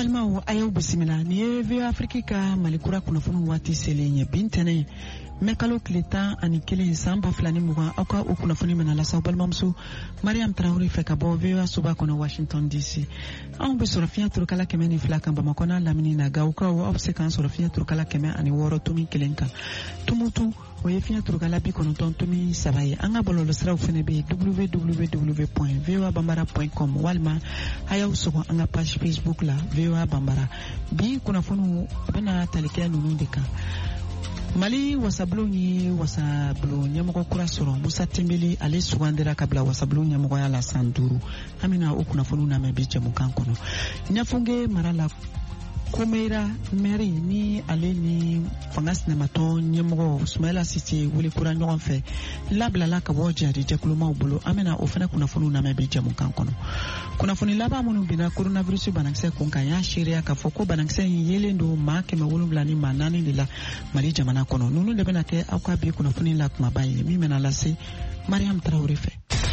balimaw ayaw bisimila ni ye VOA Afrique ka malikura kunnafoni waati selen ye bintɛnɛ mɛkalo tile 11 san 2020 aw ka o kunnafoni mena lasaw balimamuso Mariam Traoré fɛ ka bɔ VOA soba kɔnɔ Washington DC. Anw be sɔrɔ fiɲɛ turukala 102 kan Bamakɔ n'a lamini na Gawokaw aw be se k'an sɔrɔ fiɲɛ turukala 106 tumi 1 kan. Tumutu o ye fiɲɛ turukala 90 tumi 3 ye. An ka bɔlɔlɔsiraw fɛnɛ be www.voabambara.com walima a y'aw sɔgɔ an ka page Facebook la VOA Bambara. Bi kunnafoniw bena talikɛ nunu de kan. Mali wasabulon ye wasabulon ɲɛmɔgɔ kura sɔrɔ Musa Tembeli ale sugandira ka bila wasabulon ɲɛmɔgɔya la san 5 amina o kunnafoniw lamɛn bi jɛmukan kɔnɔ. Ɲafunge mara la Komera Mary ni ale ni fanga sinamatɔ ɲɛmɔgɔ Sumayila Sise wele kura ɲɔgɔn fɛ labilala ka bɔ jari jɛkulumaw bolo amina o fana kunnafoniw lamɛn bi jɛmukan kɔnɔ. Kunnafoni laban minnu bina coronavirus banakisɛ kun kan y'a seereya k'a fɔ ko banakisɛ in yelen don maa 770 ni maa 4 de la Mali jamana kɔnɔ. Nunu de bena kɛ aw ka bi kunnafoni la kumaba ye min bena lase Mariam Traoré fɛ.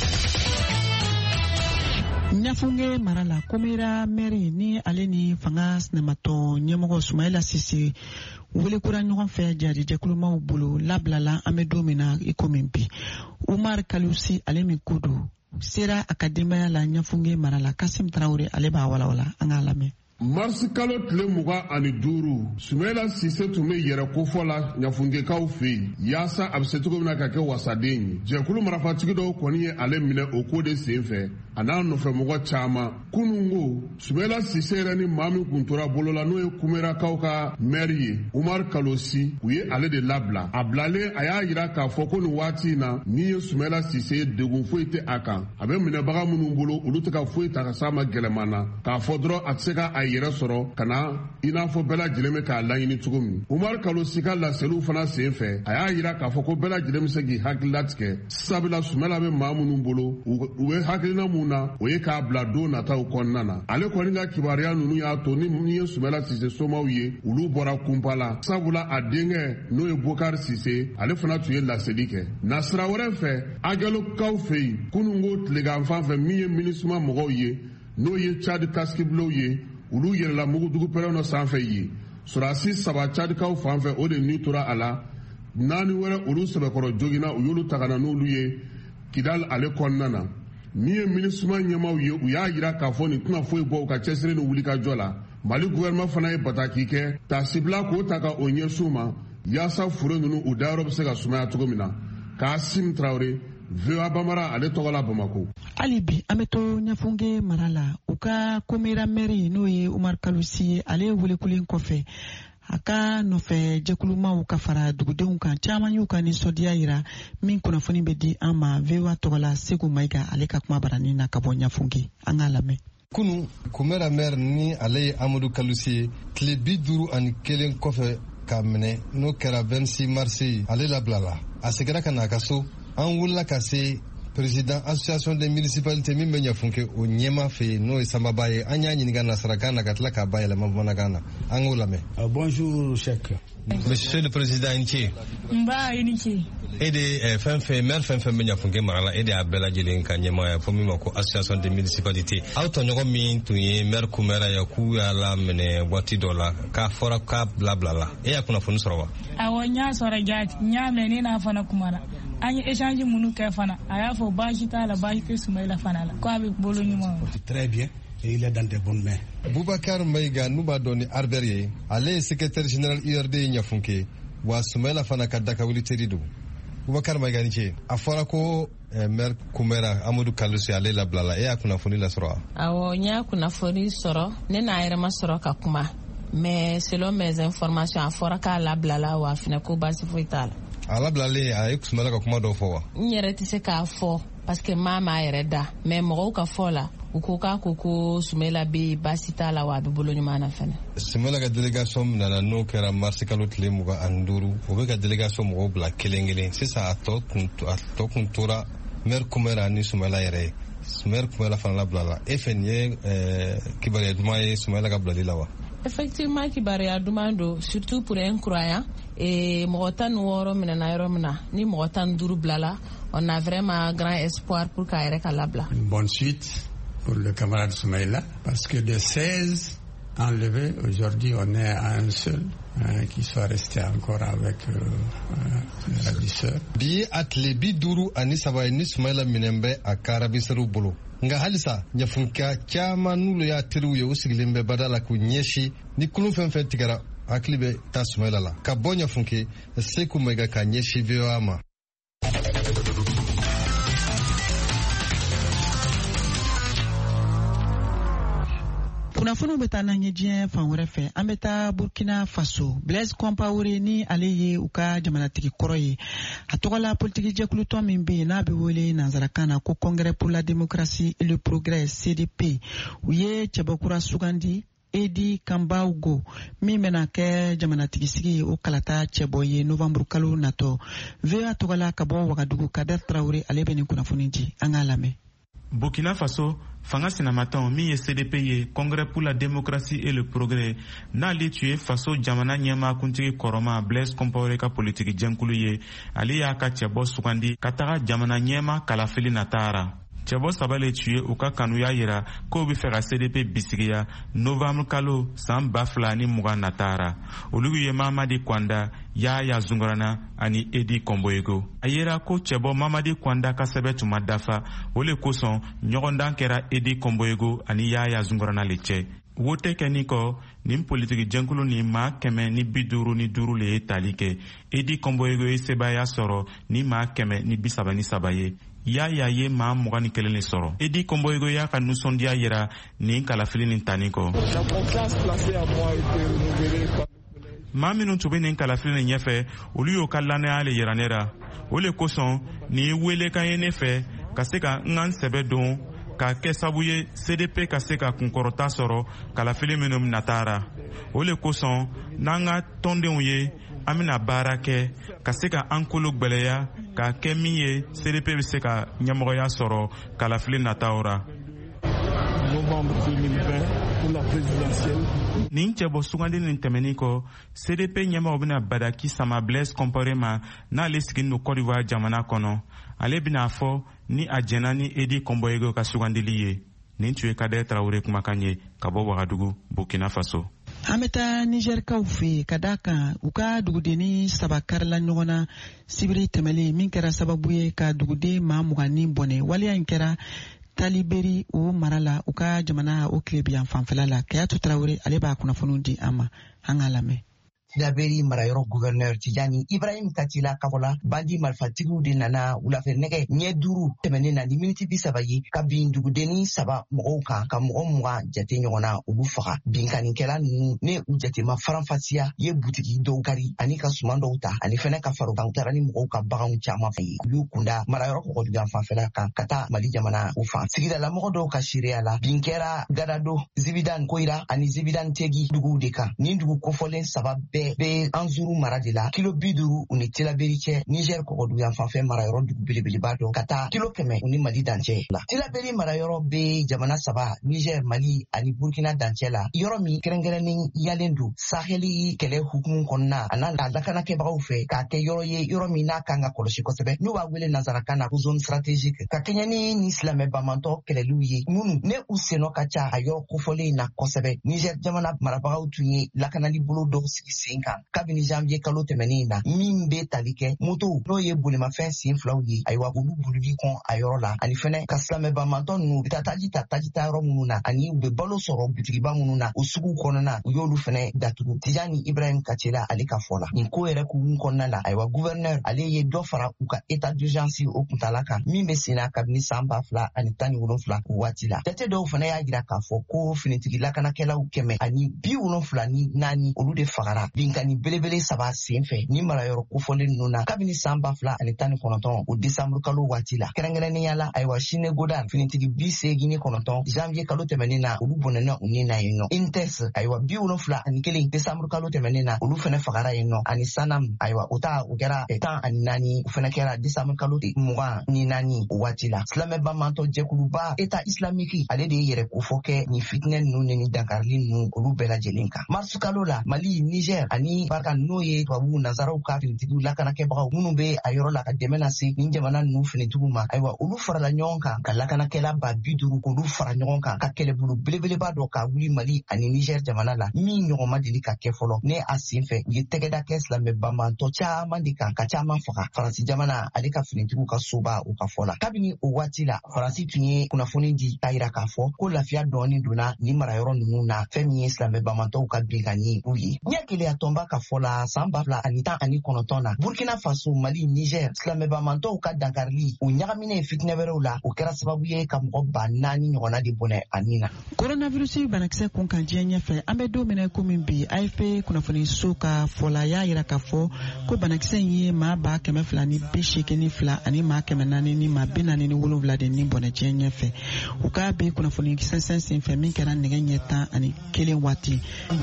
Ɲafunge mara la Komera Mary ni ale ni fanga sinamatɔ ɲɛmɔgɔ Sumayila Sise wele kura ɲɔgɔn fɛ jari jɛkulumaw bolo labilala an bɛ don min na i ko min bi. Umar Kalusi ale min ko don sera a ka denbaya la Ɲafunge mara la Kasim Traoré ale b'a walawala an k'a lamɛn. Marsi kalo tile 25 Sumayila Sise tun bɛ yɛrɛ kofɔ la ɲafungekaw fɛ yen yaasa a bɛ se cogo min na ka kɛ wasaden ye. Jɛkulu marafatigi dɔw kɔni ye ale minɛ o ko de sen fɛ a n'a nɔfɛmɔgɔ caman. Kunun ko Sumayila Sise yɛrɛ ni maa min kun tora bolo la n'o ye Kumerakaw ka maire ye Umar Kalosi u ye ale de labila. A bilalen a y'a yira k'a fɔ ko nin waati in na ni ye Sumayila Sise ye degun foyi tɛ a kan. A bɛ minɛbaga minnu bolo olu tɛ ka foyi ta ka s'a ma gɛlɛman na k'a fɔ dɔrɔn a tɛ se ka yɛrɛ sɔrɔ ka na i n'a fɔ bɛɛ lajɛlen bɛ k'a laɲini cogo min. Umar Kalosi ka laseliw fana sen fɛ a y'a yira k'a fɔ ko bɛɛ lajɛlen bɛ se k'i hakilila tigɛ sabula Sumayila bɛ maa minnu bolo u bɛ hakilina mun na o ye k'a bila don nataw kɔnɔna na. Ale kɔni ka kibaruya ninnu y'a to ni ye Sumayila Sise somaw ye olu bɔra kunpa la sabula a denkɛ n'o ye Bokari Sise ale fana tun ye laseli kɛ. Nasira wɛrɛ fɛ Agɛlokaw fɛ yen kunun ko tileganfan fɛ min ye minisuma mɔgɔw ye n'o ye Tchad kaskibulow ye olu yɛrɛla mugudugu pɛrɛn sanfɛ ye. Surasi 3 Tchadikaw fan fɛ o de ni tora a la 4 wɛrɛ olu sɛbɛkɔrɔ jogina u y'olu ta ka na n'olu ye Kidal ale kɔnɔna na. Min ye minisuma ɲɛmaw ye u y'a yira k'a fɔ nin tɛna foyi bɔ u ka cɛsiri ni wulikajɔ la. Mali gouvernement fana ye bataki kɛ tasibila k'o ta ka o ɲɛsin ma yaasa fure ninnu u dayɔrɔ bɛ se ka sumaya cogo min na. Kasim Traoré VOA Bambara ale tɔgɔ la Bamako. Ali bi an bɛ to Ɲafunge mara la u ka Komera Mary n'o ye Umar Kalusi ye ale welekulen kɔfɛ a ka nɔfɛ jɛkulumaw ka fara dugudenw kan caman y'u ka nisɔndiya yira min kunnafoni bɛ di an ma VOA tɔgɔ la Segu Mayiga ale ka kuma baranin na ka bɔ Ɲafunge an k'a lamɛn. Kunu Komera Mary ni ale ye Amadou Kalusi ye tile 51 kɔfɛ k'a minɛ n'o kɛra 26 mars ale labilala a seginna ka na a ka so. An wulila ka se président association des municipalités min bɛ Ɲafunke o ɲɛma fɛ n'o ye Sanbaba ye an y'a ɲininka nasarakan na ka tila k'a bayɛlɛma bamanankan na an k'o lamɛn. Bonjour Cheikh. Monsieur le président i ni ce. Nba i ni ce. E de fɛn fɛn maire fɛn fɛn bɛ Ɲafunke mara la e de y'a bɛɛ lajɛlen ka ɲɛmaaya fɔ min ma ko association des municipalités. Aw tɔɲɔgɔn min tun ye maire Kumera ye k'u y'a la minɛ waati dɔ la k'a fɔra k'a bilabila la e y'a kunnafoni sɔrɔ wa. Awɔ n y'a sɔrɔ jaati n y'a mɛn ne n'a fana kumara. An ye échange minnu kɛ fana a y'a fɔ baasi t'a la baasi tɛ Sumayila fana la ko a bɛ bolo ɲuman. Très bien et il est dans de bonnes mains. Boubacar Mayiga n'u b'a dɔn ni Albert ye ale ye secrétaire général URD ye Ɲafunke wa Sumayila fana ka dakawuliteri don. Boubacar Mayiga ni ce a fɔra ko maire Kumera Amadou Kalusi ale labilala e y'a kunnafoni lasɔrɔ wa. Awɔ n y'a kunnafoni sɔrɔ ne n'a yɛrɛ ma sɔrɔ ka kuma mais selon mes informations a fɔra k'a labilala wa fana ko baasi foyi t'a la. A labilalen a ye Sumayila ka kuma dɔw fɔ wa. N yɛrɛ tɛ se k'a fɔ parce que maa m'a yɛrɛ da mais mɔgɔw ka fɔ la u ko k'a ko ko Sumayila bɛ baasi t'a la wa a bɛ bolo ɲuman na fana. Sumayila ka délégation min nana n'o kɛra marisi kalo tile 25 o bɛ ka délégation mɔgɔw bila kelen kelen sisan a tɔ kun tora maire Kumera ni Sumayila yɛrɛ ye. Maire Kumera fana labilala e fɛ nin ye kibaruya duman ye Sumayila ka bilali la wa. Effectivement kibaruya duman don surtout pour un croyant mɔgɔ 16 minɛna yɔrɔ min na ni mɔgɔ 15 bilala on a vraiment grand espoir pour k'a yɛrɛ ka labila. Une bonne suite pour le camarade Sumayila parce que de 16 enlevés. Aujourd'hui, on est à un seul qui soit resté encore avec la belle-sœur. Bi atle bi duru ani saba ni Sumaila Minembe a karabisaru bolo. Nga halisa nyafunka chama nulu ya tiru ya usigilimbe badala kunyeshi ni kulun fen tigara aklibe ta Sumaila la. Ka bonya funke seku mega ka nyeshi veoama. kunnafoniw bɛ taa n'an ye diɲɛ fan wɛrɛ fɛ an bɛ taa Burkina Faso. Blaise Compaoré ni ale ye u ka jamanatigi kɔrɔ ye a tɔgɔla politiki jɛkulutɔn min bɛ yen n'a bɛ wele nanzarakan na ko Congrès pour la démocratie et le progrès CDP u ye cɛbɔkura sugandi Edi Kambaugo min bɛna kɛ jamanatigisi ye o kalata cɛbɔ ye novembre kalo natɔ. VOA tɔgɔla ka bɔ Wagadugu Kader Traoré ale bɛ nin kunnafoni di an k'a lamɛn. Burkina Faso fanga sinamatan min ye CDP ye Congrès pour la démocratie et le progrès n'ale tue faso jamana ɲɛma kuntigi kɔrɔma Blaise Compaoré ka politiki jɛnkulu ye ale y'a ka cɛbɔ sugandi ka taga jamana ɲɛma kalafili nataara. Cɛbɔ saba le tue u ka kanuya yira k'u bɛ fɛ ka CDP bisigiya novembre kalo san 2020 nataara. Olu ye Mamadi Kwanda, Yaya Zungorana ani Edi Komboyego. A yera ko cɛbɔ Mamadi Kwanda ka sɛbɛ tuma dafa o le kosɔn ɲɔgɔndan kɛra Edi Komboyego ani Yaya Zungorana le cɛ. Wote kɛni kɔ nin politiki jɛnkulu ni maa 155 le ye tali kɛ. Edi Komboyego ye sebaya sɔrɔ ni maa 133 ye. Yaya ye maa 21 le sɔrɔ. Edi Komboyego y'a ka nusɔndiya yira nin kalafili nin tani kɔ. Maa minnu tun bɛ nin kalafili nin ɲɛfɛ olu y'o ka lannaya le yira ne ra. O le kosɔn nin ye wele kan ye ne fɛ ka se ka n ka n sɛbɛ don ka kɛ sabu ye CDP ka se ka kunkɔrɔta sɔrɔ kalafili minnu nataara. O le kosɔn n'an ka tɔndenw ye an bɛna baara kɛ ka se ka an kolo gwɛlɛya ka kɛ min ye CDP bɛ se ka ɲɛmɔgɔya sɔrɔ kalafili nataw ra. Novembre 2020 pour la présidentielle. Nin cɛbɔ sugandi nin tɛmɛnin kɔ CDP ɲɛmaw bɛna badaki sama Blaise Compaoré ma n'ale sigilen don Côte d'Ivoire jamana kɔnɔ. Ale bɛna fɔ ni a jɛnna ni Edi Komboyego ka sugandili ye. Nin tun ye Kader Traoré kumakan ye ka bɔ Wagadugu, Burkina Faso. An bɛ taa Nigerkaw fɛ yen ka d'a kan u ka dugudeni 3 karila ɲɔgɔn na sibiri tɛmɛlen min kɛra sababu ye ka duguden maa 20 bɔnɛ. Waleya in kɛra Taliberi o mara la u ka jamana o tilebiyan fanfɛla la. Kayatu Traoré ale b'a kunnafoniw di an ma an k'a lamɛn. Tilaberi marayɔrɔ gouverneur Tijani Ibrahim Katila Kabola bandi marifatigiw de nana wulafɛ nɛgɛ ɲɛ 5 tɛmɛnen na ni miniti 30 ye ka bin dugudeni 3 mɔgɔw kan ka mɔgɔ 20 jate ɲɔgɔn na olu faga. Binkanikɛla ninnu ne u jatema faranfasiya ye butigi dɔw kari ani ka suman dɔw ta ani fɛnɛ ka faro kan u taara ni mɔgɔw ka baganw caman fɛ ye. U y'u kunda marayɔrɔ kɔgɔdugan fanfɛla kan ka taa Mali jamana u fan. Sigidala mɔgɔ dɔw ka seereya la bin kɛra Gadado, Zibidan Koyira ani Zibidan Tegi duguw de kan. Nin dugu kofɔlen 3 bɛɛ be Anzuru mara de la kilo 50 u ni Tilaberi cɛ Niger kɔgɔdugan fanfɛ marayɔrɔ dugu belebeleba dɔ ka taa kilo 100 u ni Mali dancɛ la. Tilaberi marayɔrɔ be jamana 3 Niger, Mali ani Burkina dancɛ la yɔrɔ min kɛrɛnkɛrɛnnen yalen don Saheli kɛlɛ hukumu kɔnɔna a n'a lakanakɛbagaw fɛ k'a kɛ yɔrɔ ye yɔrɔ min n'a kan ka kɔlɔsi kosɛbɛ n'u b'a wele nanzarakan na ko zone stratégique ka kɛɲɛ ni silamɛ bamantɔ kɛlɛliw ye minnu ne u sennɔ ka ca a yɔrɔ kofɔlen na kosɛbɛ. Niger jamana marabagaw tun ye lakanali bolo dɔw sigi sen kan kabini janvier kalo tɛmɛnen na min be tali kɛ moto n'o ye bolimafɛn sen 2 ye ayiwa olu bolili kɔn a yɔrɔ la ani fɛnɛ ka silamɛ bamantɔ ninnu bɛ taa tajita yɔrɔ minnu na ani u bɛ balo sɔrɔ butigiba minnu na o sugu kɔnɔna u y'olu fɛnɛ datugu. Tijani Ibrahim Katila ale ka fɔ la nin ko yɛrɛ kugun kɔnɔna la ayiwa gouverneur ale ye dɔ fara u ka état d'urgence o kuntala kan min bɛ senna kabini san 2017 o waati la. Jate dɔw fɛnɛ y'a jira k'a fɔ ko finitigi lakanakɛlaw 174 olu de fagara binkani belebele 3 senfɛ ni marayɔrɔ kofɔlen ninnu na kabini san 2019 o décembre kalo waati la. Kɛrɛnkɛrɛnnenya la ayiwa Sine Godard finitigi 89 janvier kalo tɛmɛnen na olu bɔnɛna u ni na yen nɔ. Intex ayiwa 71 décembre kalo tɛmɛnen na olu fɛnɛ fagara yen nɔ ani Sanam ayiwa o kɛra 14 o fɛnɛ kɛra décembre kalo 24 o waati la. Silamɛ bamantɔ jɛkuluba état islamique ale de ye yɛrɛ kofɔ kɛ ni fitinɛ ninnu ni dankarili ninnu olu bɛɛ lajɛlen kan. Mars kalo la Mali, Niger, Niger ani barka n'o ye tubabu nanzaraw ka finitigiw lakanakɛbagaw minnu bɛ a yɔrɔ la ka dɛmɛ lase nin jamana ninnu finitigiw ma ayiwa olu farala ɲɔgɔn kan ka lakanakɛla ba 50 k'olu fara ɲɔgɔn kan ka kɛlɛbolo belebeleba dɔ ka wuli Mali ani Niger jamana la min ɲɔgɔn ma deli ka kɛ fɔlɔ ne a sen fɛ u ye tɛgɛda kɛ silamɛ banbantɔ caman de kan ka caman faga Faransi jamana ale ka finitigiw ka soba u ka fɔ la kabini o waati la Faransi tun ye kunnafoni di k'a yira k'a fɔ ko lafiya dɔɔni donna ni marayɔrɔ ninnu na fɛn min ye silamɛ banbantɔw ka binkanni u ye ɲɛ kelenya tɔnba ka fɔ la san 2019 na Burkina Faso Mali Niger silamɛ banbantɔw ka dankarili o ɲagaminen fitinɛ wɛrɛw la o kɛra sababu ye ka mɔgɔ 4,000 ɲɔgɔnna de bɔnɛ a nin na coronavirus banakisɛ kun kan diɲɛ ɲɛfɛ an bɛ don minɛ komi bi AFP kunnafoni so ka fɔla y'a yira k'a fɔ ko banakisɛ in ye maa 282 ani maa 400 ni maa 47 de ni bɔnɛ diɲɛ ɲɛfɛ u ka bi kunnafoni sɛnsɛn senfɛ min kɛra nɛgɛ ɲɛ 11 waati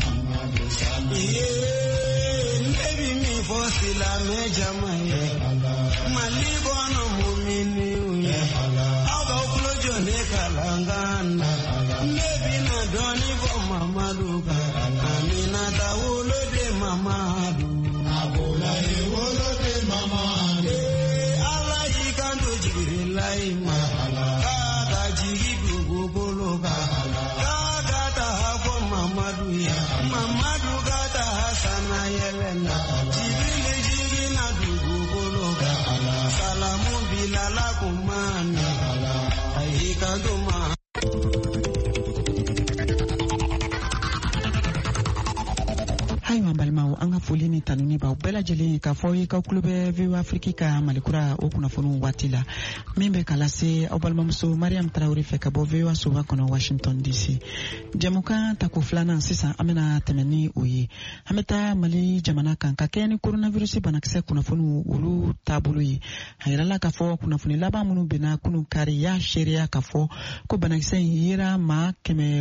Ayiwa balimaw an ka foli ni tanuni b'aw bɛɛ lajɛlen k'a fɔ i ka kulo bɛ VOA Afrique ka malikura o kunnafoniw waati la min bɛ ka lase aw balimamuso Mariam Tarawele fɛ ka bɔ VOA soba kɔnɔ Washington DC jamukan tako filanan sisan an bɛna tɛmɛ ni o ye an bɛ taa Mali jamana kan ka kɛ ni coronavirus banakisɛ kunnafoniw olu taabolo ye a yirala k'a fɔ kunnafoni laban minnu bɛna kunun kari y'a seereya k'a fɔ ko banakisɛ in yera maa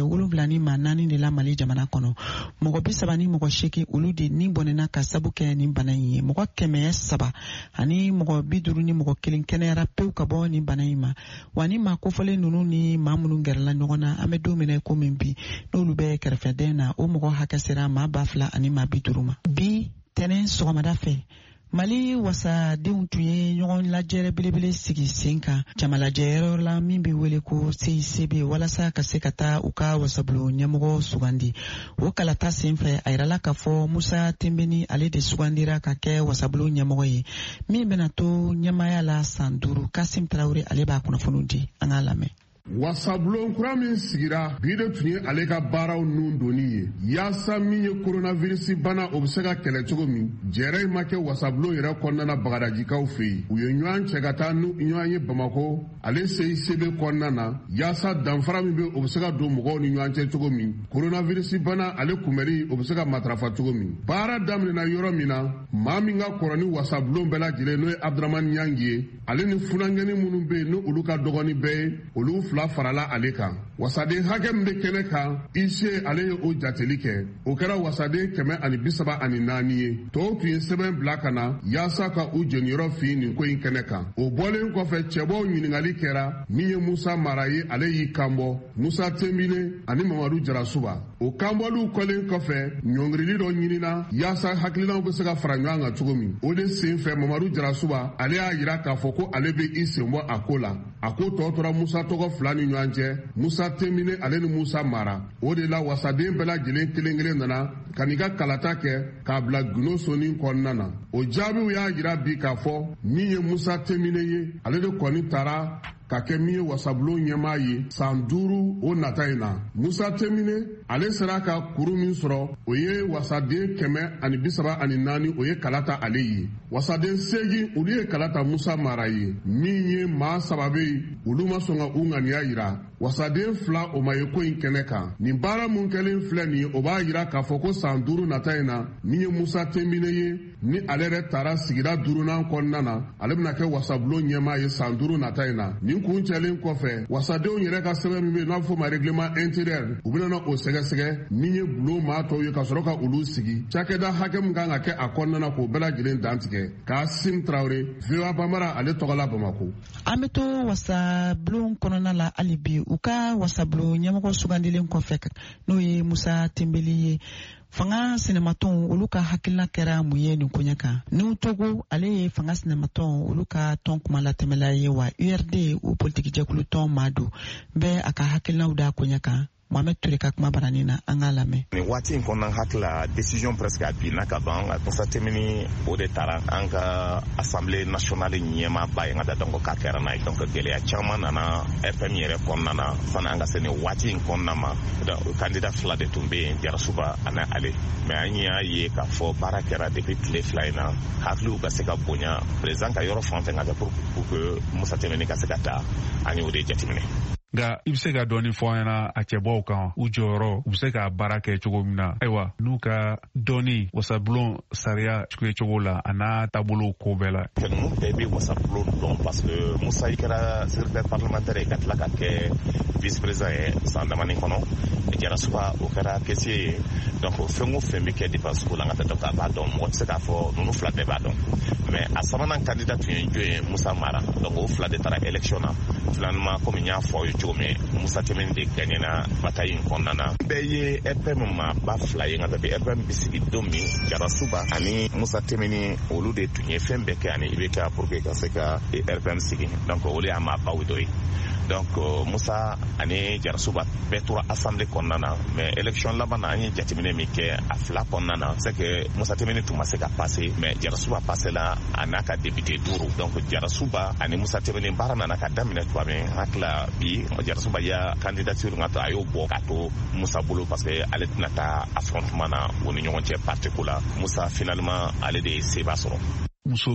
7 ni maa 4 de la Mali jamana kɔnɔ mɔgɔ 30 ni mɔgɔ 8 olu de ni bɔnɛna ka sabu kɛ nin bana in ye mɔgɔ 300 ani mɔgɔ 50 ni mɔgɔ 1 kɛnɛyara pewu ka bɔ nin bana in ma wa ni maa kofɔlen ninnu ni maa minnu gɛrɛla ɲɔgɔn na an bɛ don minɛ ko min bi n'olu bɛ kɛrɛfɛden na o mɔgɔ hakɛ sera maa 2000 ani maa 50 ma bi tɛnɛn sɔgɔmada fɛ Mali wasadenw tun ye ɲɔgɔn lajɛrɛ belebele sigi sen kan jamalajɛyɔrɔ la min bɛ wele ko CICB walasa ka se ka taa u ka wasabulon ɲɛmɔgɔ sugandi o kalata sen fɛ a yirala k'a fɔ Musa Tembeni ale de sugandira ka kɛ wasabulon ɲɛmɔgɔ ye min bɛna to ɲɛmaya la san 5 Kasim Tarawele ale b'a kunnafoni di an k'a lamɛn wasabulon kura min sigira bi de tun ye ale ka baaraw nun doni ye yaasa min ye coronavirus bana o bɛ se ka kɛlɛ cogo min jɛrɛ in ma kɛ wasabulon yɛrɛ kɔnɔna bagadajikaw fɛ yen u ye ɲɔgɔn cɛ ka taa ɲɔgɔn ye Bamako ale CICB kɔnɔna na yaasa danfara min bɛ o bɛ se ka don mɔgɔw ni ɲɔgɔn cɛ cogo min coronavirus bana ale kunbɛnni o bɛ se ka matarafa cogo min baara daminɛna yɔrɔ min na maa min ka kɔrɔ ni wasabulon bɛɛ lajɛlen n'o ye Abdramani Nyangi ye ale ni funangɛni minnu bɛ yen n'olu ka dɔgɔnin bɛɛ ye olu fila farala ale kan wasaden hakɛ min bɛ kɛnɛ kan IC ale ye o jateli kɛ o kɛra wasaden 134 ye tɔw tun ye sɛbɛn bila ka na yaasa ka u jeniyɔrɔ fi nin ko in kɛnɛ kan o bɔlen kɔfɛ cɛbɔw ɲininkali kɛra min ye Musa Mara ye ale y'i kanbɔ Musa Tembile ani Mamadu Jarasuba o kanbɔliw kɔlen kɔfɛ ɲɔngirili dɔ ɲinina yaasa hakilinaw bɛ se ka fara ɲɔgɔn kan cogo min o de sen fɛ Mamadu Jarasuba ale y'a yira k'a fɔ ko ale bɛ i sen bɔ a ko la a ko tɔ tora Musa tɔgɔ 2 ni ɲɔgɔn cɛ Musa Tembile ale ni Musa Mara o de la wasaden bɛɛ lajɛlen kelen nana ka n'i ka kalata kɛ k'a bila gundo soni kɔnɔna na o jaabiw y'a yira bi k'a fɔ min ye Musa Tembile ye ale de kɔni taara ka kɛ min ye wasabulon ɲɛmaa ye san 5 o nata in na Musa Tembile ale sera ka kuru min sɔrɔ o ye wasaden 134 o ye kalata ale ye wasaden 8 olu ye kalata Musa Mara ye min ye maa 3 be olu ma sɔn ka u ŋaniya yira wasaden 2 o ma ye ko in kɛnɛ kan nin baara mun kɛlen filɛ nin ye o b'a yira k'a fɔ ko san 5 nata in na min ye Musa Tembile ye ni ale yɛrɛ taara sigida 5nan kɔnɔna na ale bɛna kɛ wasabulon ɲɛmaa ye san 5 nata in na nin kun cɛlen kɔfɛ wasadenw yɛrɛ ka sɛbɛn min bɛ n'a fɔ ma règlement intérieur u bɛna o sɛgɛsɛgɛ min ye bulon maa tɔw ye ka sɔrɔ ka olu sigi cakɛda hakɛ min kan ka kɛ a kɔnɔna na k'o bɛɛ lajɛlen dantigɛ Kasim Tarawele VOA Bambara ale tɔgɔ la Bamako an bɛ to wasabulon kɔnɔna la hali bi u ka wasablo ɲɛmɔgɔ sugandilen kɔfɛ n'o ye Musa Tembeli ye. Fanga sinamatɔn olu ka hakilina kɛra mun ye nin koɲɛ kan. Ni Togo ale ye fanga sinamatɔn olu ka tɔn kuma latɛmɛla ye wa URD o politiki jɛkulu tɔn Madu bɛ a ka hakilinaw da koɲɛ kan. Mohamed Touré ka kuma baranin na an ka lamɛn. Ni waati in kɔnɔna hakila décision presque a binna ka ban Musa Tembeli o de taara an ka assemblée nationale ɲɛmaaba ye nka donc ka kɛra n'a ye donc gɛlɛya caman nana FM yɛrɛ kɔnɔna na fana an ka se nin waati in kɔnɔna ma candidat fila de tun bɛ yen Jarasuba ani Ale mais an y'a ye k'a fɔ baara kɛra depuis tile fila in na hakiliw ka se ka bonya président ka yɔrɔ fan fɛn ka kɛ pour que Musa Tembeli ka se ka taa an y'o de jateminɛ. Nga i bɛ se ka dɔɔni fɔ an ɲɛna a cɛbɔw kan u jɔyɔrɔ u bɛ se ka baara kɛ cogo min na ayiwa n'u ka dɔɔni wasabulon sariya kɛ cogo la a n'a taabolo ko bɛɛ la. Ninnu bɛɛ bɛ wasabulon dɔn parce que Musa i kɛra secrétaire parlementaire ye ka tila ka kɛ vice président ye san damani kɔnɔ Jarasuba o kɛra caissier ye donc fɛn o fɛn bɛ kɛ dépense ko la an ka taa donc a b'a dɔn mɔgɔ tɛ se k'a fɔ ninnu fila bɛɛ b'a dɔn mais a sabanan candidat tun ye jɔn ye Musa Mara donc o fila de taara élection na finalement comme n y'a fɔ aw ye cogo min Musa Tembeli de gagnera bataille in kɔnɔna na bɛɛ ye FM ma ba fila ye nka depuis FM bɛ sigi don min Jarasuba ani Musa Tembeli olu de tun ye fɛn bɛɛ kɛ ani IBK pour que ka se ka FM sigi donc olu y'a maa baw dɔ ye donc Musa ani Jarasuba bɛɛ tora assemblée kɔnɔna na mais élection laban na an ye jateminɛ min kɛ a fila kɔnɔna na c'est que Musa Tembeli tun ma se ka passer mais Jarasuba passé la a n'a ka député 5 donc Jarasuba ani Musa Tembeli baara nana ka daminɛ tuma min hakila bi Jarasuba ya candidature nka to a y'o bɔ ka to Musa bolo parce que ale tɛna taa affrontement na o ni ɲɔgɔn cɛ parti ko la Musa finalement ale de ye seba sɔrɔ. Muso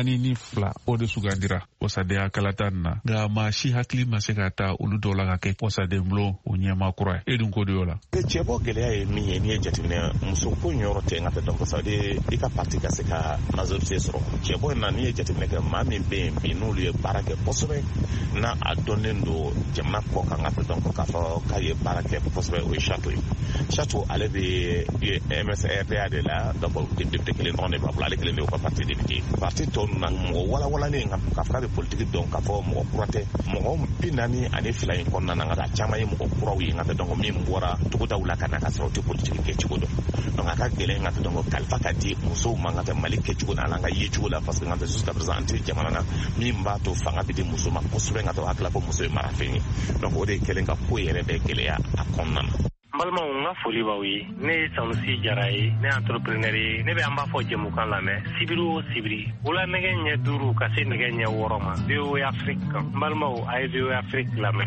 42 o de sugandira wasadenya kalatan na nka maa si hakili ma se ka taa olu dɔw la ka kɛ wasaden bulon o ɲɛma kura ye e dun ko de y'o la. Cɛbɔ gɛlɛya ye min ye n'i ye jateminɛ muso ko yɔrɔ tɛ n ka tɛ dɔn kosɛbɛ de i ka parti ka se ka majorité sɔrɔ cɛbɔ in na n'i ye jateminɛ kɛ maa min bɛ yen bi n'olu ye baara kɛ kosɛbɛ n'a a dɔnnen don jamana kɔ kan ka tɛ dɔn k'a fɔ k'a ye baara kɛ kosɛbɛ o ye Chateau ye Chateau ale bɛ MSRDA de la donc député kelen dɔrɔn de b'a bolo ale kelen de y'o ka parti député parti tɔw na mɔgɔ walawalalen ka fɔ k'a bɛ politique dɔn k'a fɔ mɔgɔ kura tɛ mɔgɔ 42 in kɔnɔna na nka a caman ye mɔgɔ kuraw ye nka tɛ dɔn min bɔra togodaw la ka na ka sɔrɔ o tɛ politique kɛ cogo dɔn donc a ka gɛlɛn nka tɛ dɔn kalifa ka di musow ma nka tɛ Mali kɛ cogo na an ka ye cogo la parce que nka tɛ jusqu'à présent an tɛ jamana na min b'a to fanga bɛ di muso ma kosɛbɛ nka tɛ hakili la ko muso ye marafɛn ye donc o de kɛlen ka ko yɛrɛ bɛ gɛlɛya a kɔnɔna na. N balimaw n ka foli b'aw ye ne ye Sanusi Jara ye ne ye entrepreneur ye ne bɛ an b'a fɔ jɛmukan lamɛn sibiri o sibiri wula nɛgɛ ɲɛ 5 ka se nɛgɛ ɲɛ 6 ma VOA Afrique kan n balimaw a ye VOA Afrique lamɛn.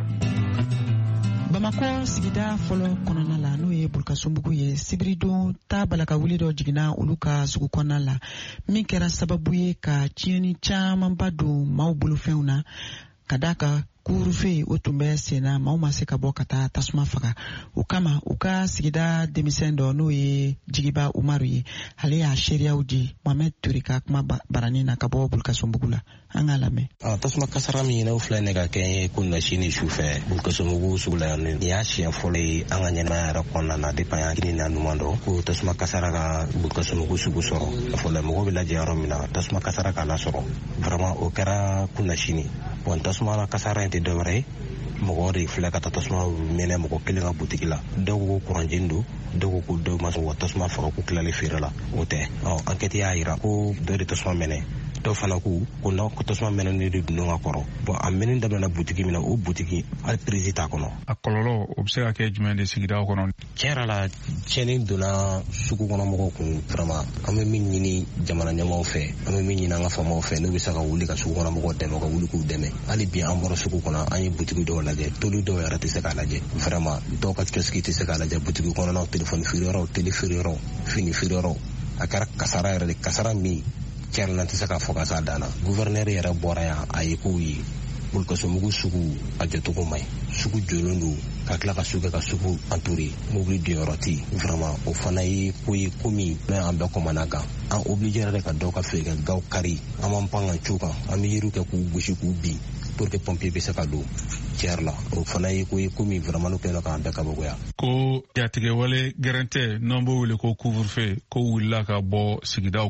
Bamako sigida fɔlɔ kɔnɔna la n'o ye Burkasumbugu ye sibiridon ta balaka wuli dɔ jiginna olu ka sugu kɔnɔna la min kɛra sababu ye ka tiɲɛni camanba don maaw bolofɛnw na ka d'a ka kurufe o tun bɛ senna maaw ma se ka bɔ ka taa tasuma faga o kama u ka sigida denmisɛn dɔ n'o ye Jigiba Umaru ye ale y'a seereyaw di Mohamed Touré ka kuma baranin na ka bɔ Burkasumbugu la an ka lamɛn. Tasuma kasara min n'o filɛ ne ka kɛ kunna sini sufɛ Burkasumbugu sugu la yan ni y'a siɲɛ fɔlɔ ye an ka ɲɛnamaya yɛrɛ kɔnɔna na depuis an hakili na ɲuman dɔn ko tasuma kasara ka Burkasumbugu sugu sɔrɔ a fɔla mɔgɔw bɛ lajɛ yɔrɔ min na tasuma kasara k'a lasɔrɔ vraiment o kɛra kunna sini bon tasuma kasara in tɛ dɔwɛrɛ ye mɔgɔ de filɛ ka taa tasuma minɛ mɔgɔ kelen ka butigi la dɔw ko kuranjeni don dɔw ko dɔw ma sɔn wa tasuma faga ko tilali feere la o tɛ enquête y'a jira ko dɔ de tasuma minɛ dɔw fana ko n'a ko tasuma minɛnen de dun ka kɔrɔ bon a minɛ daminɛna butigi min na o butigi hali prise t'a kɔnɔ. A kɔlɔlɔ o bɛ se ka kɛ jumɛn de sigidaw kɔnɔ. Tiɲɛ yɛrɛ la tiɲɛni donna sugu kɔnɔ mɔgɔw kun vraiment an bɛ min ɲini jamana ɲɛmaaw fɛ an bɛ min ɲini an ka faamaw fɛ n'u bɛ se ka wuli ka sugu kɔnɔ mɔgɔw dɛmɛ ka wuli k'u dɛmɛ hali bi an bɔra sugu kɔnɔ an ye butigi dɔw lajɛ tolu dɔw yɛrɛ tɛ se k'a lajɛ vraiment dɔw ka kiosque tɛ se k'a lajɛ butigi kɔnɔnaw téléphone feere yɔrɔw télé feere yɔrɔw fini feere yɔrɔw a kɛra kasara yɛrɛ de kasara min cɛrɛ na tɛ se k'a fɔ ka s'a dan na gouverneur yɛrɛ bɔra yan a ye kow ye Burkasumbugu sugu a jɔcogo man ɲi sugu jɔlen don ka tila ka sugu ka sugu entouré mobili donyɔrɔ tɛ yen vraiment o fana ye ko ye ko min bɛ an bɛɛ kɔmana kan an obligé yɛrɛ de ka dɔw ka feere gaw kari an b'an pan ka cu kan an bɛ yiriw kɛ k'u gosi k'u bin pour que pompier bɛ se ka don tiɲɛ la o fana ye ko ye ko min vraiment n'o kɛlen k'an bɛɛ kabakoya. Ko jatigɛwale gɛrɛntɛ n'an b'o wele ko couvre-feu ko wulila ka bɔ sigidaw kunna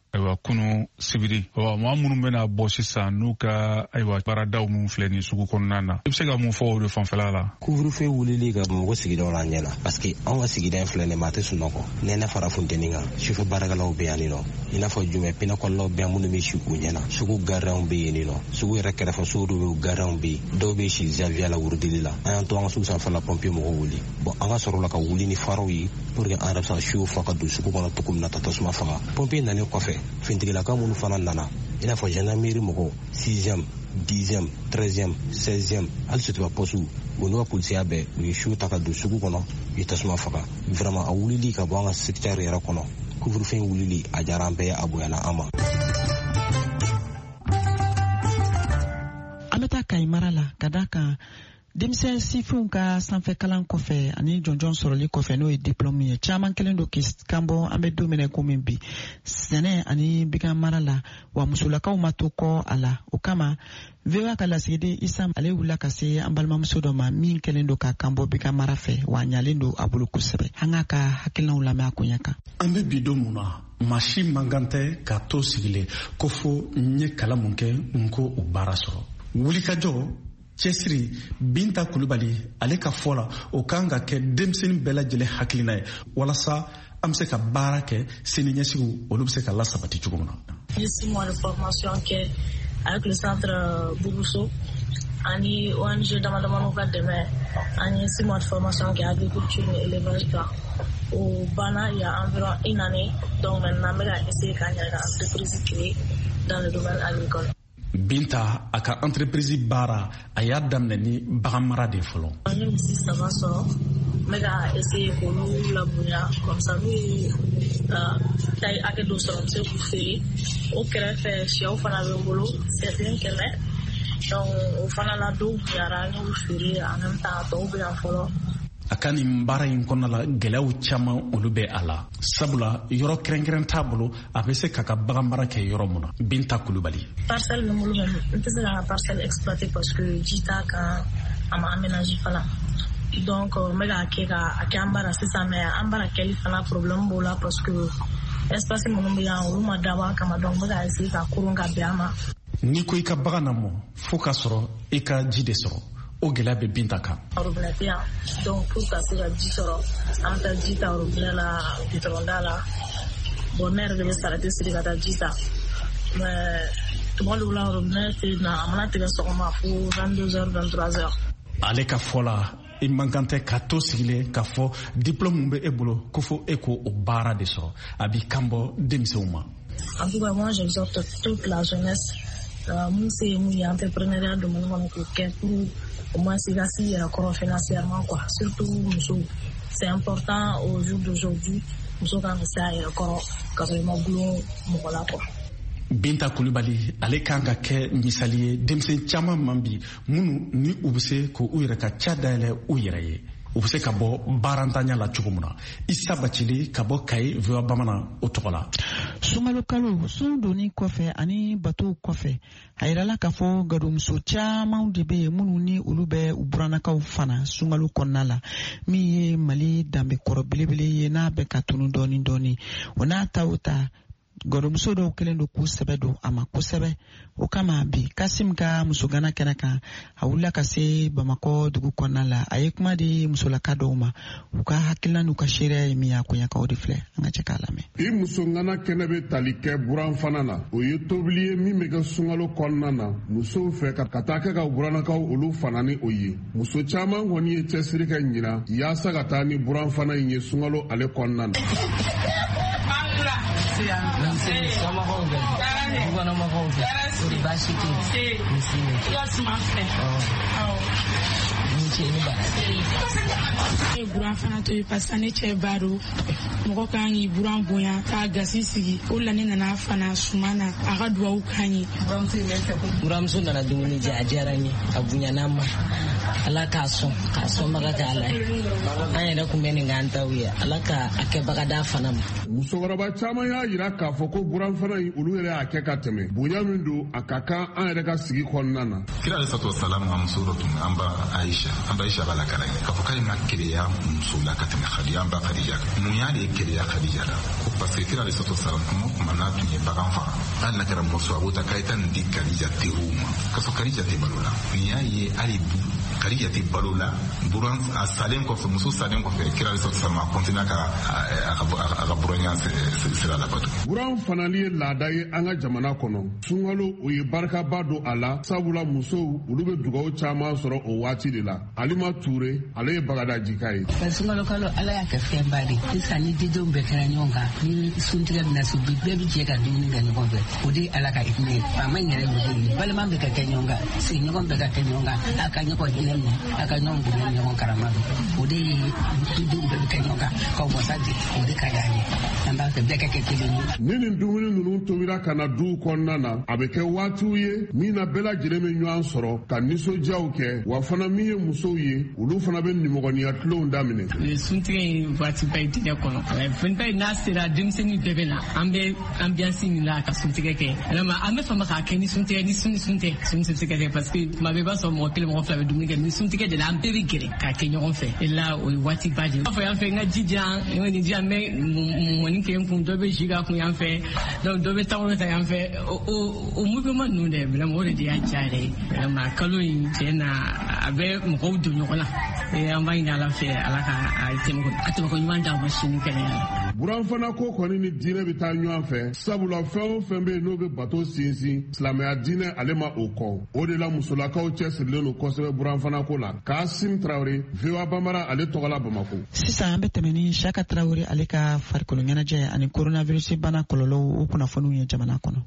aywa kunu sibiri maa minnu bɛna bɔ sisan n'u ka aywa baaradaw minnu filɛ nin sugu kɔnɔna na i bɛ se ka mun fɔ o de fanfɛla la. couvre-feu wulili ka mɔgɔ sigidaw la ɲɛ la parce que anw ka sigida in filɛ nin maa tɛ sunɔgɔ nɛnɛ fara funteni kan sufɛ baarakɛlaw bɛ yan nin nɔ i n'a fɔ jumɛn pinɛkɔlilaw bɛ yan minnu bɛ si u ɲɛ na sugu garidiɛnw bɛ yen nin nɔ sugu yɛrɛ kɛrɛfɛ sugu dɔw bɛ yen garidiɛnw bɛ yen dɔw bɛ si janvier la wurudili la an y'an to an ka sugu sanfɛla pompier mɔgɔw wuli bon an ka sɔrɔ la ka wuli ni faraw ye pour que an yɛrɛ bɛ se ka siw fa ka don sugu kɔnɔ cogo min na ta tasuma faga pompier nalen kɔfɛ fintigilaka minnu fana nana i n'a fɔ gendarmerie mɔgɔw 6e 10e 13e 16e hali sotiba pɔsiw u n'u ka polisiya bɛɛ u ye siw ta ka don sugu kɔnɔ u ye tasuma faga vraiment a wulili ka bɔ an ka secteur yɛrɛ kɔnɔ couvre-feu wulili a diyara an bɛɛ ye a bonyana an ma. An bɛ taa Kayi mara la ka da kan denmisɛn sifinw ka sanfɛ kalan kɔfɛ ani jɔnjɔn sɔrɔli kɔfɛ n'o ye diplôme ye caman kelen don k'i kanbɔ an bɛ don min na komi bi sɛnɛ ani bigan mara la wa musolakaw ma to kɔ a la o kama VOA ka lasigiden Isa ale wulila ka se an balimamuso dɔ ma min kelen don ka kanbɔ bigan mara fɛ wa ɲalen don a bolo kosɛbɛ an k'a ka hakilinaw lamɛn a koɲɛ kan. An bɛ bi don mun na maa si man kan tɛ k'a to sigilen ko fo n ye kalan mun kɛ n ko o baara sɔrɔ wulikajɔ cɛsiri Binta Kulubali ale ka fɔ la o kan ka kɛ denmisɛnnin bɛɛ lajɛlen hakilina ye walasa an bɛ se ka baara kɛ sini ɲɛsigiw olu bɛ se ka lasabati cogo min na. N ye 6 mois de formation kɛ avec le centre Buguso ani ONG damadamaw ka dɛmɛ an ye 6 mois de formation kɛ agriculture et élevage kan o banna il y a environ une année donc maintenant n bɛ ka essayer k'an yɛrɛ ka entreprise créer dans le domaine agricole. Binta a ka entreprise baara a y'a daminɛ ni bagan mara de fɔlɔ. An ye misi 3 sɔrɔ n bɛ ka essayer k'olu labonya comme ça n'u ye taille hakɛ dɔ sɔrɔ n bɛ se k'u feere o kɛrɛfɛ sɛw fana bɛ n bolo sɛden 100 donc o fana la dɔw bonyara n y'olu feere en même temps tɔw bɛ yan fɔlɔ. A ka nin baara in kɔnɔna la gɛlɛyaw caman olu bɛ a la sabula yɔrɔ kɛrɛnkɛrɛn t'a bolo a bɛ se k'a ka bagan mara kɛ yɔrɔ mun na. Binta Kulubali. Parcelle bɛ n bolo mais n tɛ se ka parcelle exploiter parce que ji t'a kan a ma aménager fana donc n bɛ k'a kɛ a kɛ an bara sisan mais an bara kɛli fana problème b'o la parce que espace minnu bɛ yan olu ma dabɔ a kama donc n bɛ ka essayer ka koron ka bɛn a ma. N'i ko i ka bagan lamɔ fo k'a sɔrɔ i ka ji de sɔrɔ o gɛlɛya bɛ Binta kan. Robinet tɛ yan donc pour ka se ka ji sɔrɔ an bɛ taa ji ta robinet la gitɔrɔnda la bon ne yɛrɛ de bɛ sarati siri ka taa ji ta mais tuma dɔw la robinet tɛ na a mana tigɛ sɔgɔma fo 22h 23h. Ale ka fɔ la i man kan tɛ ka to sigilen k'a fɔ diplôme min bɛ e bolo ko fo e k'o baara de sɔrɔ a b'i kanbɔ denmisɛnw ma. En tout cas moi j'exhorte toute la jeunesse mun se ye mun ye entrepreneuriat domaine kɔnɔ k'o kɛ pour au moins se ka s'i yɛrɛ kɔrɔ financièrement quoi surtout musow c'est important au jour d'aujourd'hui muso kan ka se a yɛrɛ kɔrɔ ka sɔrɔ i ma gulon mɔgɔ la quoi. Binta Kulubali ale kan ka kɛ misali ye denmisɛn caman man bi minnu ni u bɛ se k'u yɛrɛ ka ca dayɛlɛ u yɛrɛ ye u bɛ se ka bɔ baarantanya la cogo min na. Isa Bacili ka bɔ Kayi VOA Bamanan o tɔgɔ la. Sunkalo kalo sun donni kɔfɛ ani batow kɔfɛ a yirala k'a fɔ gadonmuso caman de bɛ yen minnu ni olu bɛ u burannakaw fana sunkalo kɔnɔna la min ye Mali danbekɔrɔ belebele ye n'a bɛ ka tunu dɔɔni dɔɔni o n'a ta o ta gadonmuso dɔw kɛlen don k'u sɛbɛ don a ma kosɛbɛ o kama bi Kasim ka musogana kɛnɛ kan a wulila ka se Bamakɔ dugu kɔnɔna la a ye kuma di musolaka dɔw ma u ka hakilina n'u ka seereya ye min ye a koɲakaw de filɛ an ka cɛ k'a lamɛn. I musogana kɛnɛ bɛ tali kɛ buran fana na o ye tobili ye min bɛ kɛ sunkalo kɔnɔna na musow fɛ ka taa kɛ ka burannakaw olu fana ni o ye muso caman kɔni ye cɛsiri kɛ ɲina yaasa ka taa ni buran fana in ye sunkalo ale kɔnɔna na. Buran fana to yen parce que ne cɛ ba don mɔgɔ kan k'i buran bonya k'a gasi sigi o la ne nana fana suma na a ka duwawu k'an ye. Buramuso nana dumuni jɛ a diyara n ye a bonyana n ma ala ka sɔn baga ka ala an yɛrɛ kun bɛ nin k'an taw ye ala ka a kɛbaga da fana ma. musokɔrɔba caman y'a yira k'a fɔ ko buranfana in olu yɛrɛ y'a kɛ ka tɛmɛ bonya min don a ka kan an yɛrɛ ka sigi kɔnɔna na. kira alayisalaatu wasalaam ka muso dɔ tun an ba Aisha b'a la kala ye k'a fɔ k'ale ma keleya muso la ka tɛmɛ Khadija an ba Khadija kan mun y'a de keleya Khadija la ko parce que kira alayisalaatu wasalaam kuma n'a tun ye bagan faga hali n'a kɛra mɔso a b'o ta k'a ye taa nin di Khadija teriw ma k'a sɔrɔ Khadija tɛ balo la nin y'a ye hali Khadija tɛ balo la buran a salen kɔfɛ muso salen kɔfɛ kira alayisalaatu wasalaam a kɔntinɛ a ka buranya sira la bato. buran fanali ye laada ye an ka jamana kɔnɔ sunkalo o ye barikaba don a la sabula musow olu bɛ dugawu caman sɔrɔ o waati de la Alima Ture ale ye Bagadaji ka ye. sunkalo kalo ala y'a kɛ fɛnba de sisan ni didenw bɛɛ kɛra ɲɔgɔn kan ni suntigɛ bɛna se bi bɛɛ bɛ jɛ ka dumuni kɛ ɲɔgɔn fɛ o de ye ala ka hinɛ ye faama yɛrɛ y'o de ye balima bɛ ka kɛ ɲɔgɔn kan sigiɲɔgɔn bɛ ka kɛ ɲɔgɔn kan a ka ɲɔgɔn hinɛ minɛ a ka ɲɔgɔn bonya ɲɔgɔn karama don o de ye didenw bɛɛ bɛ kɛ ɲɔgɔn kan ka wasa di o de ka d'an ye an b'a fɛ bɛɛ ka kɛ kelen ye. ni nin dumuni ninnu tobira ka na duw kɔnɔna na a bɛ kɛ waatiw ye min na bɛɛ lajɛlen bɛ ɲɔgɔn sɔrɔ ka nisɔndiyaw kɛ wa fana min ye musow ye olu fana bɛ nimɔgɔniya tulonw daminɛ. suntigɛ ye waatiba ye diinɛ kɔnɔ fɛnba ye n'a sera denmisɛnnin bɛɛ bɛ na an bɛ ambiyansi min na ka suntigɛ kɛ vraiment an bɛ fama k'a kɛ ni sun tɛ sun tɛ kɛ parce que tuma bɛɛ i b'a sɔrɔ mɔgɔ kelen mɔgɔ fila bɛ dumuni kɛ ni suntigɛ de la an bɛɛ bɛ gɛrɛ k'a kɛ ɲɔgɔn fɛ et là o ye waatiba de ye. i b'a fɔ yan fɛ n ka jijan nin jijan n bɛ mɔni kɛ n kun dɔ bɛ ji k'a kun yan fɛ donc dɔ bɛ tawolo ta yan fɛ o mouvement ninnu dɛ vraiment o de y'a diya yɛrɛ ye vraiment kalo in tiɲɛ na a bɛ mɔgɔw don ɲɔgɔn na an b'a ɲini ala fɛ ala ka a tɛmɛ ko ɲuman d'a ma sini kɛnɛya. buranfana ko kɔni ni diinɛ bɛ taa ɲɔgɔn fɛ sabula fɛn o fɛn bɛ yen n'o bɛ bato sinsin silamɛya diinɛ ale ma o kɔ o de la musolakaw cɛsirilen don kosɛbɛ buranfana ko la Kasim Traoré VOA Bambara ale tɔgɔ la Bamako. sisan an bɛ tɛmɛ ni Saka Traoré ale ka farikolo ɲɛnajɛ ani coronavirus bana kɔlɔlɔw o kunnafoniw ye jamana kɔnɔ.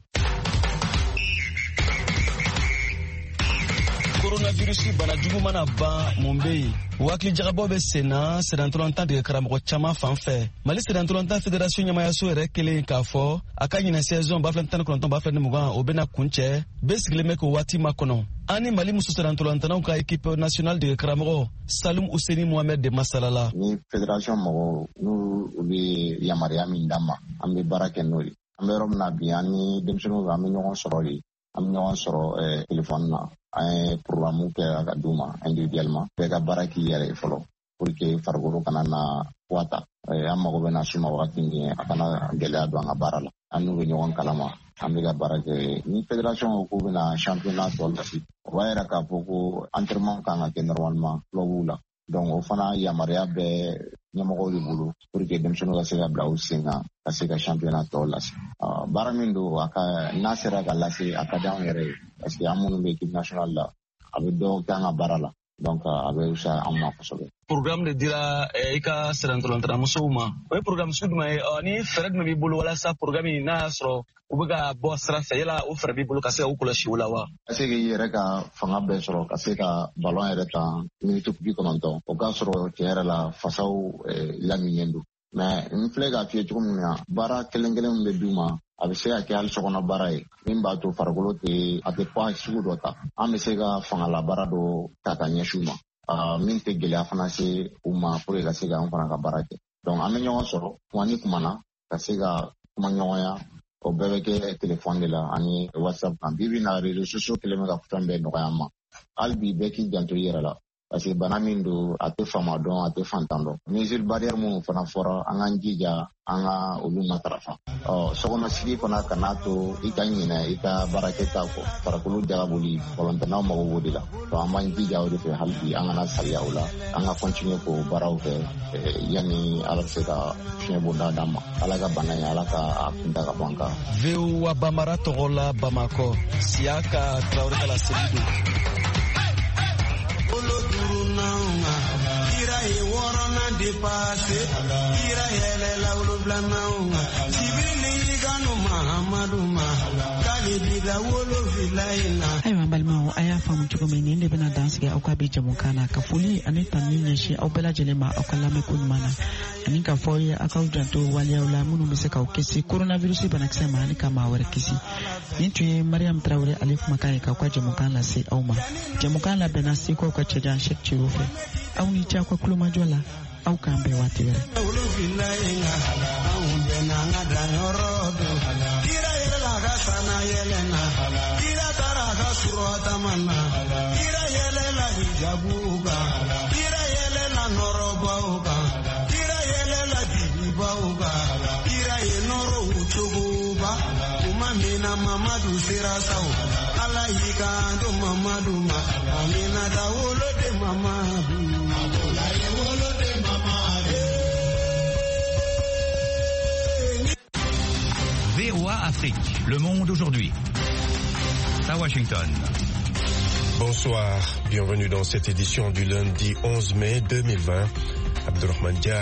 coronavirus bana jugu mana ban mun bɛ yen o hakili jagabɔ bɛ sen na sɛdɛntolantan dege karamɔgɔ caman fan fɛ mali sɛdɛntolantan fédération ɲɛmayaso yɛrɛ kelen k'a fɔ a ka ɲinɛ saison 2019-2020 o bɛna kuncɛ bɛɛ sigilen bɛ k'o waati makɔnɔ an ni mali muso sɛdɛntolantanaw ka équipe nationale dege karamɔgɔ Salum Useni Mohamed de masalala. ni fédération mɔgɔw n'u bɛ yamaruya min d'an ma an bɛ baara kɛ n'o ye an bɛ yɔrɔ min na bi an ni denmisɛnninw an bɛ ɲɔgɔn sɔrɔ de an bɛ ɲɔgɔn sɔrɔ téléphone na an ye programme kɛ a ka d'u ma individuellement bɛɛ ka baara k'i yɛrɛ ye fɔlɔ pour que farikolo kana na wata an mago bɛ na suma wagati min a kana gɛlɛya don an ka baara la an n'u bɛ ɲɔgɔn kalama an bɛ ka baara kɛ ni fédération ko k'u bɛna championnat tɔ lase o b'a yira k'a fɔ ko entraînement kan ka kɛ normalement clubw la donc o fana yamaruya bɛ ɲɛmɔgɔw de bolo pour que denmisɛnninw ka se ka bila u sen kan ka se ka championnat tɔ lase baara min don n'a sera ka lase a ka di an yɛrɛ ye parce que an minnu bɛ équipe nationale la a bɛ dɔw kɛ an ka baara la donc a bɛ fisaya an ma kosɛbɛ. programme de dira i ka sɛdɛntolantanamusow ma o ye programme sugu jumɛn ye ni fɛɛrɛ jumɛn b'i bolo walasa programme in n'a y'a sɔrɔ u bɛ ka bɔ sira fɛ yala o fɛɛrɛ b'i bolo ka se ka u kɔlɔsi o la wa. ka se k'i yɛrɛ ka fanga bɛɛ sɔrɔ ka se ka ballon yɛrɛ ta minute 90 o k'a sɔrɔ tiɲɛ yɛrɛ la fasaw laminen don mais n filɛ k'a f'i ye cogo min na baara kelen kelen min bɛ d'u ma a bɛ se ka kɛ hali sokɔnɔ baara ye min b'a to farikolo a tɛ poids sugu dɔ ta an bɛ se ka fangalabaara dɔ ta ka ɲɛsin u ma min tɛ gɛlɛya fana se u ma pour que ka se ka an fana ka baara kɛ donc an bɛ ɲɔgɔn sɔrɔ kuma ni kuma na ka se ka kuma ɲɔgɔnya o bɛɛ bɛ kɛ téléphone de la ani WhatsApp kan bi bi in na réseaux sociaux kɛlen bɛ ka fɛn bɛɛ nɔgɔya an ma hali bi bɛɛ k'i janto i yɛrɛ la parce que bana min don a tɛ faama dɔn a tɛ fantan dɔn mesure barrière minnu fana fɔra an k'an jija an ka olu matarafa sokɔnɔsigi fana kana to i ka ɲinɛ i ka baarakɛta kɔ farikolo jagaboli balɔntanaw mago b'o de la donc an b'an jija o de fɛ hali bi an kana saliya o la an ka continuer k'o baaraw kɛ yanni ala bɛ se ka fiɲɛ bonda d'an ma ala ka bana ye ala ka a kunta ka bɔ an kan. VOA Bambara tɔgɔ la Bamakɔ Siaka Traoré Kala Sebido. Ira ye wɔɔrɔnan dépassé ira yɛlɛla wolonwulanan Jibrili kanu Mahamadu ma k'ale dira wolonwula in na. Ayiwa an balimaw a y'a faamu cogo min nin de bɛna dansigi aw ka bi jamukan na ka foli ani tani ɲɛsin aw bɛɛ lajɛlen ma aw ka lamɛnko ɲuman na ani ka fɔ ye a k'aw janto waleyaw la minnu bɛ se k'aw kisi coronavirus banakisɛ ma ani ka maa wɛrɛ kisi. Nin tun ye Mariam Traoré ale kumakan ye k'aw ka jɛmukan lase aw ma. Jɛmukan labɛnna Seko ka cɛjan Cheikh Ciro fɛ. Aw ni ce aw ka kulomajɔ la aw k'an bɛn waati wɛrɛ. Mamadu Sirasau, Alayika do Mamadu Ma, Amina Dawolo de Mamadu, Dawolo de Mamadu. VOA Afrique, le monde aujourd'hui. À Washington. Bonsoir, bienvenue dans cette édition du lundi 11 mai 2020. Abdurrahman Dia